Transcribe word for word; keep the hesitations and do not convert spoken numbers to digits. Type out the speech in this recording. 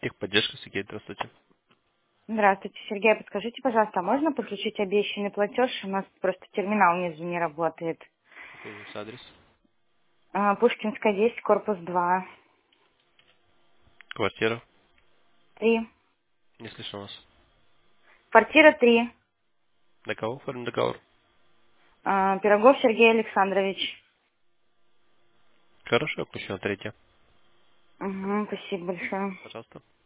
Техподдержка, Сергей, здравствуйте. Здравствуйте, Сергей. Подскажите, пожалуйста, а можно подключить обещанный платеж? У нас просто терминал внизу не работает. Какой у вас адрес? А, Пушкинская, десять, корпус два. Квартира? Три. Не слышал вас. Квартира три. На кого оформлен договор? А, Пирогов Сергей Александрович. Хорошо, включено третье. Угу, спасибо большое. Пожалуйста.